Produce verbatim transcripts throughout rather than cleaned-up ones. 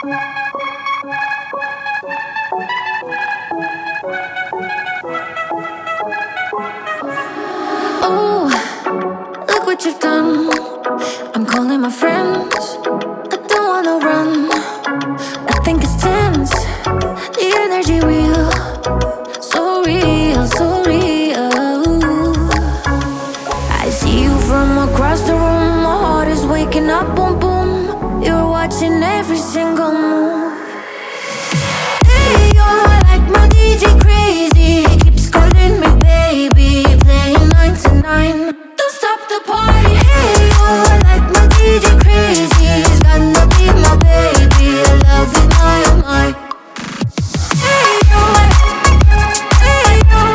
Oh, look what you've done. I'm calling my friends. I don't wanna run. I think it's tense. The energy real. So real, so real. I see you from across the room. My heart is waking up, boom, boom. You're watching every single move. Hey, you're like my D J crazy. Keeps calling me baby. Playing nine to nine. Don't stop the party. Hey, you're like my D J crazy. He's gonna be my baby. I love you, my, oh my. Hey, you're Hey, you're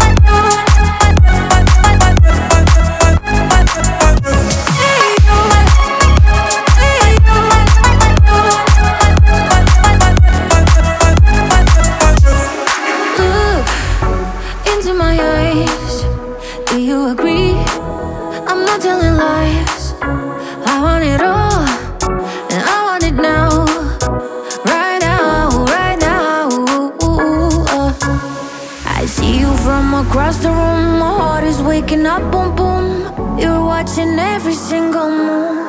Hey, you're Hey, you're Look into my eyes. Do you agree? I'm not telling lies. I want it all, and I want it now. Right now, right now. Uh, I see you from across the room. My heart is waking up, boom, boom. You're watching every single move.